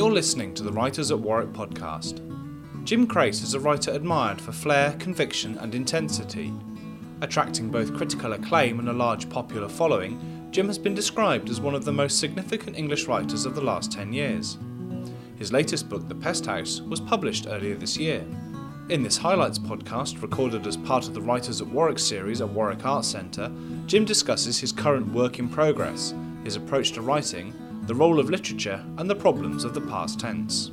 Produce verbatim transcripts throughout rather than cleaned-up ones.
You're listening to the Writers at Warwick podcast. Jim Crace is a writer admired for flair, conviction and intensity. Attracting both critical acclaim and a large popular following, Jim has been described as one of the most significant English writers of the last ten years. His latest book, The Pest House, was published earlier this year. In this Highlights podcast, recorded as part of the Writers at Warwick series at Warwick Arts Centre, Jim discusses his current work in progress, his approach to writing, the role of literature and the problems of the past tense.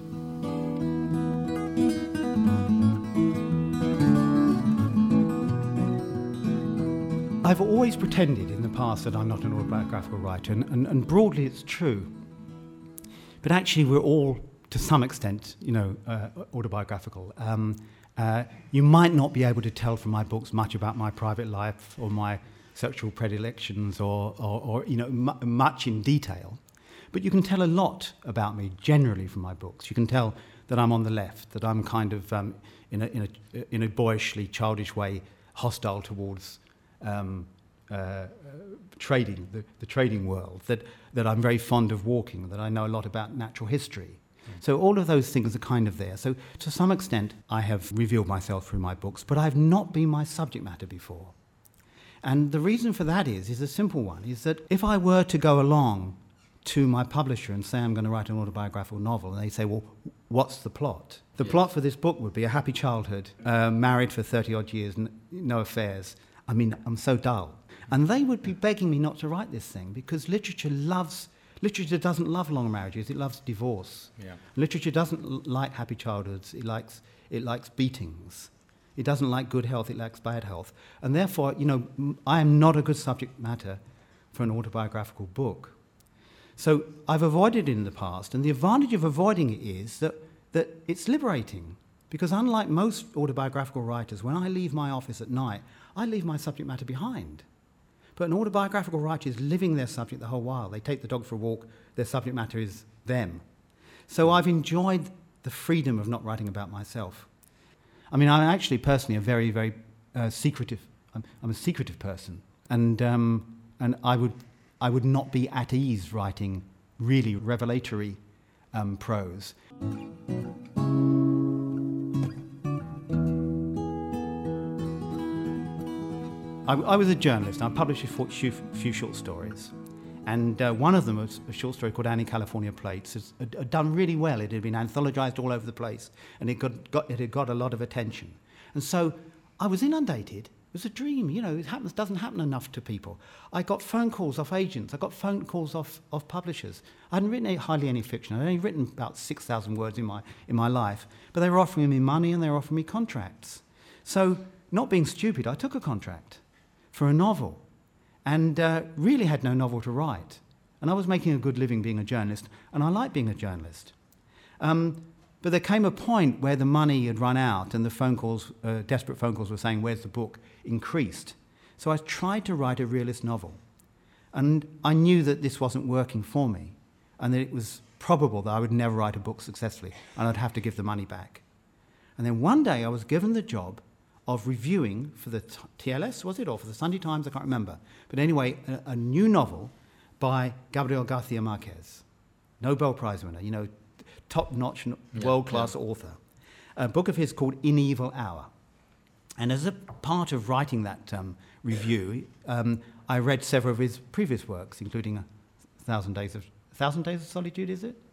I've always pretended in the past that I'm not an autobiographical writer, and, and, and broadly it's true. But actually we're all, to some extent, you know, uh, autobiographical. Um, uh, you might not be able to tell from my books much about my private life or my sexual predilections or, or, or you know, m- much in detail. But you can tell a lot about me generally from my books. You can tell that I'm on the left, that I'm kind of, um, in, a, in, a, in a boyishly, childish way, hostile towards um, uh, trading, the, the trading world, that, that I'm very fond of walking, that I know a lot about natural history. Mm. So all of those things are kind of there. So to some extent, I have revealed myself through my books, but I've not been my subject matter before. And the reason for that is, is a simple one, is that if I were to go along to my publisher and say I'm going to write an autobiographical novel, and they say, well, what's the plot? The yes. plot for this book would be a happy childhood, uh, married for thirty-odd years, n- no affairs. I mean, I'm so dull. And they would be begging me not to write this thing, because literature loves, literature doesn't love long marriages, it loves divorce. Yeah. Literature doesn't l- like happy childhoods, it likes, it likes beatings. It doesn't like good health, it likes bad health. And therefore, you know, m- I am not a good subject matter for an autobiographical book. So I've avoided it in the past, and the advantage of avoiding it is that, that it's liberating. Because unlike most autobiographical writers, when I leave my office at night, I leave my subject matter behind. But an autobiographical writer is living their subject the whole while. They take the dog for a walk, their subject matter is them. So I've enjoyed the freedom of not writing about myself. I mean, I'm actually personally a very, very uh, secretive, I'm, I'm a secretive person. And, um, and I would... I would not be at ease writing really revelatory um, prose. I, I was a journalist. I published a few, few short stories. And uh, one of them was a short story called Annie California Plates. It had, had done really well. It had been anthologized all over the place. And it, got, got, it had got a lot of attention. And so I was inundated. It was a dream, you know, it happens, doesn't happen enough to people. I got phone calls off agents, I got phone calls off, off publishers. I hadn't written any, hardly any fiction, I'd only written about six thousand words in my, in my life, but they were offering me money and they were offering me contracts. So, not being stupid, I took a contract for a novel and uh, really had no novel to write. And I was making a good living being a journalist, and I like being a journalist. Um, But there came a point where the money had run out and the phone calls, uh, desperate phone calls were saying, where's the book, increased. So I tried to write a realist novel. And I knew that this wasn't working for me and that it was probable that I would never write a book successfully and I'd have to give the money back. And then one day I was given the job of reviewing for the T L S, was it, or for the Sunday Times, I can't remember. But anyway, a, a new novel by Gabriel Garcia Marquez, Nobel Prize winner, you know, top-notch, world-class yeah, yeah. author. A book of his called In Evil Hour. And as a part of writing that um, review, um, I read several of his previous works, including a Thousand Days of Thousand Days of Solitude, is it?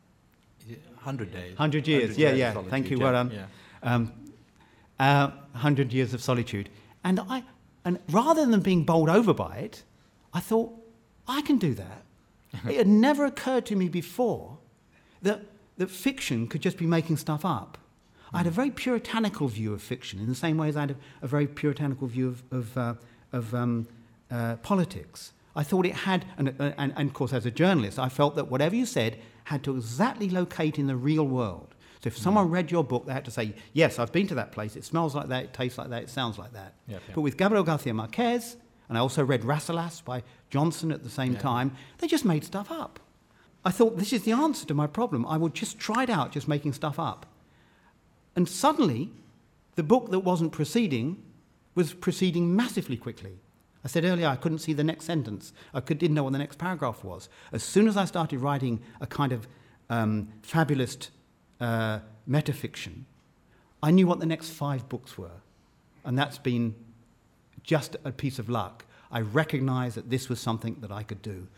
Hundred Days. Hundred Years, Hundred yeah, years yeah. Solitude, Thank you. Yeah, well done. Yeah. Um, uh, Hundred Years of Solitude. And I, and rather than being bowled over by it, I thought, I can do that. It had never occurred to me before that that fiction could just be making stuff up. I had a very puritanical view of fiction, in the same way as I had a, a very puritanical view of, of, uh, of um, uh, politics. I thought it had, and, and, and of course as a journalist, I felt that whatever you said had to exactly locate in the real world. So if someone read your book, they had to say, yes, I've been to that place, it smells like that, it tastes like that, it sounds like that. Yep, yep. But with Gabriel Garcia Marquez, and I also read Rasselas by Johnson at the same yep. time, they just made stuff up. I thought, this is the answer to my problem. I would just try it out, just making stuff up. And suddenly, the book that wasn't proceeding was proceeding massively quickly. I said earlier I couldn't see the next sentence. I could, didn't know what the next paragraph was. As soon as I started writing a kind of um, fabulous uh, metafiction, I knew what the next five books were. And that's been just a piece of luck. I recognised that this was something that I could do.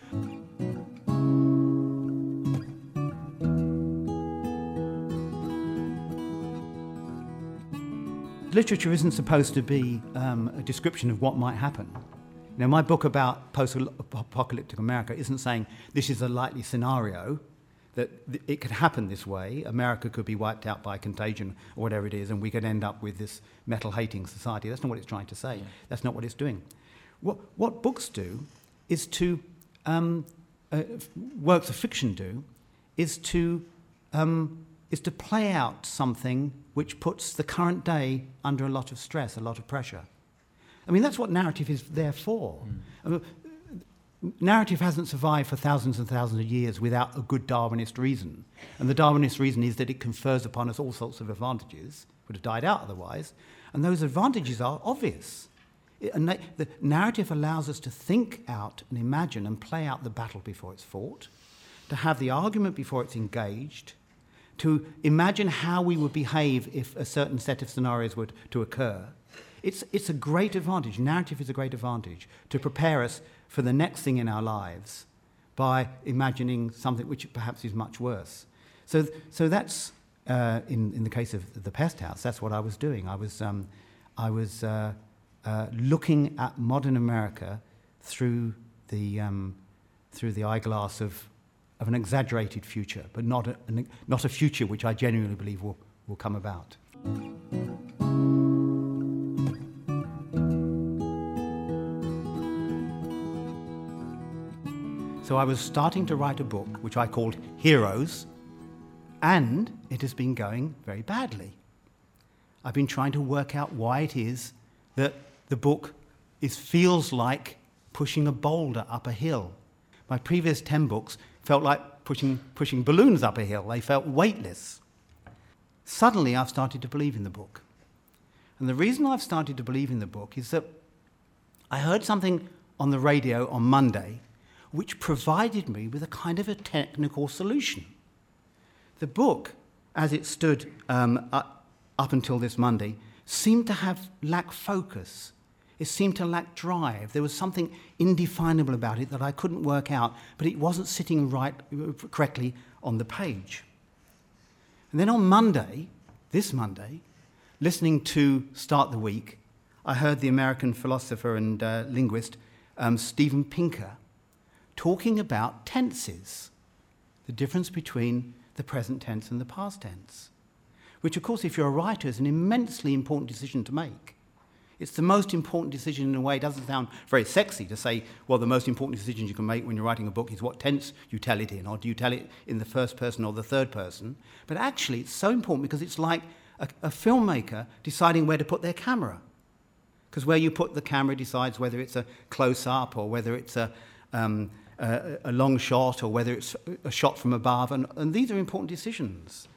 Literature isn't supposed to be um, a description of what might happen. Now, my book about post-apocalyptic America isn't saying this is a likely scenario, that th- it could happen this way. America could be wiped out by contagion or whatever it is, and we could end up with this metal-hating society. That's not what it's trying to say. Yeah. That's not what it's doing. What, what books do is to, um, uh, works of fiction do, is to, um, is to play out something which puts the current day under a lot of stress, a lot of pressure. I mean, that's what narrative is there for. Mm. I mean, narrative hasn't survived for thousands and thousands of years without a good Darwinist reason. And the Darwinist reason is that it confers upon us all sorts of advantages, would have died out otherwise, and those advantages are obvious. It, and they, the narrative allows us to think out and imagine and play out the battle before it's fought, to have the argument before it's engaged, to imagine how we would behave if a certain set of scenarios were to occur. It's, it's a great advantage. Narrative is a great advantage to prepare us for the next thing in our lives by imagining something which perhaps is much worse. So, so that's, uh, in, in the case of The Pest House, that's what I was doing. I was, um, I was uh, uh, looking at modern America through the, um, through the eyeglass of, of an exaggerated future, but not a, an, not a future which I genuinely believe will, will come about. So I was starting to write a book which I called Heroes, and it has been going very badly. I've been trying to work out why it is that the book is, feels like pushing a boulder up a hill. My previous ten books felt like pushing, pushing balloons up a hill. They felt weightless. Suddenly I've started to believe in the book. And the reason I've started to believe in the book is that I heard something on the radio on Monday which provided me with a kind of a technical solution. The book, as it stood um, up, up until this Monday, seemed to have lack focus. It seemed to lack drive. There was something indefinable about it that I couldn't work out, but it wasn't sitting right correctly on the page. And then on Monday, this Monday, listening to Start the Week, I heard the American philosopher and uh, linguist um, Steven Pinker talking about tenses, the difference between the present tense and the past tense, which, of course, if you're a writer, is an immensely important decision to make. It's the most important decision in a way. It doesn't sound very sexy to say, well, the most important decision you can make when you're writing a book is what tense you tell it in, or do you tell it in the first person or the third person? But actually, it's so important because it's like a, a filmmaker deciding where to put their camera. Because where you put the camera decides whether it's a close-up or whether it's a... Um, Uh, a long shot or whether it's a shot from above, and, and these are important decisions.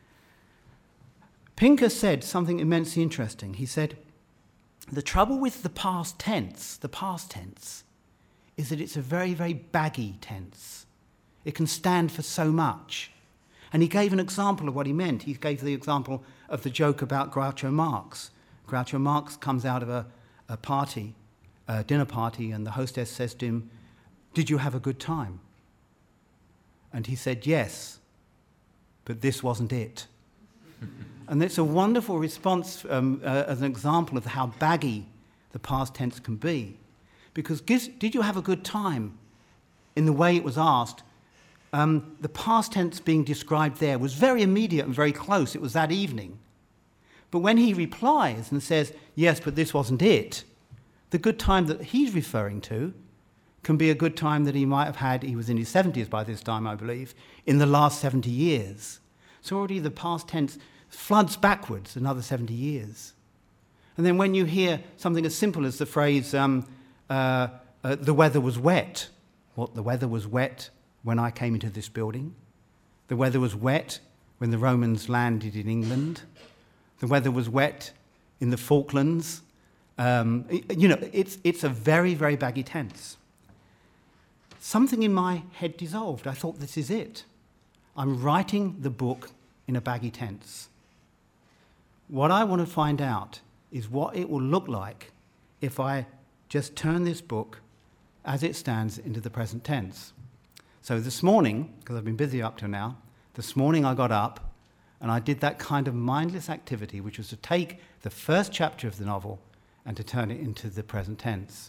Pinker said something immensely interesting. He said, the trouble with the past tense, the past tense, is that it's a very, very baggy tense. It can stand for so much. And he gave an example of what he meant. He gave the example of the joke about Groucho Marx. Groucho Marx comes out of a, a party, a dinner party, and the hostess says to him, did you have a good time? And he said, yes, but this wasn't it. And it's a wonderful response um, uh, as an example of how baggy the past tense can be. Because gives, did you have a good time? In the way it was asked, um, the past tense being described there was very immediate and very close. It was that evening. But when he replies and says, yes, but this wasn't it, the good time that he's referring to can be a good time that he might have had, he was in his seventies by this time, I believe, in the last seventy years. So already the past tense floods backwards another seventy years. And then when you hear something as simple as the phrase, um, uh, uh, the weather was wet, what, the weather was wet when I came into this building? The weather was wet when the Romans landed in England. The weather was wet in the Falklands. Um, you know, it's, it's a very, very baggy tense. Something in my head dissolved. I thought, this is it. I'm writing the book in a baggy tense. What I want to find out is what it will look like if I just turn this book as it stands into the present tense. So this morning, because I've been busy up till now, this morning I got up and I did that kind of mindless activity, which was to take the first chapter of the novel and to turn it into the present tense.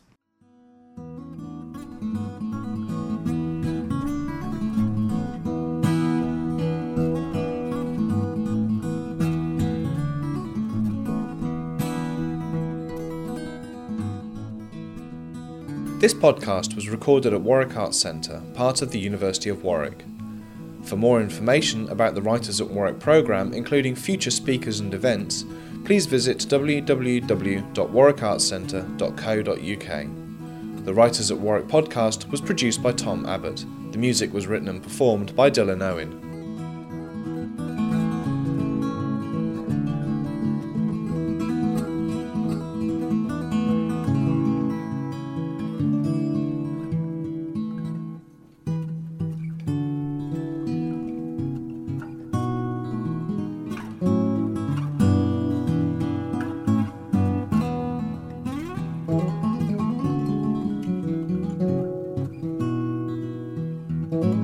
This podcast was recorded at Warwick Arts Centre, part of the University of Warwick. For more information about the Writers at Warwick programme, including future speakers and events, please visit w w w dot warwick arts centre dot co dot u k. The Writers at Warwick podcast was produced by Tom Abbott. The music was written and performed by Dylan Owen. Thank you.